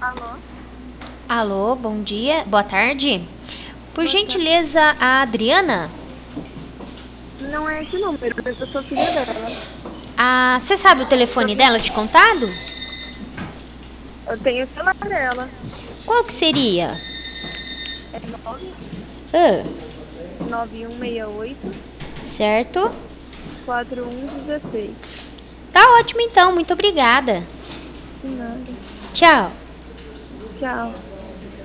Alô? Alô, bom dia, boa tarde. Por Boa tarde. gentileza, a Adriana? Não é esse número, mas eu sou filha dela. Ah, você sabe o telefone Sobre... dela de contado? Eu tenho o celular dela. Qual que seria? É Ah, 99168 certo? 4116. Tá ótimo então, muito obrigada. De nada. Tchau. Tchau.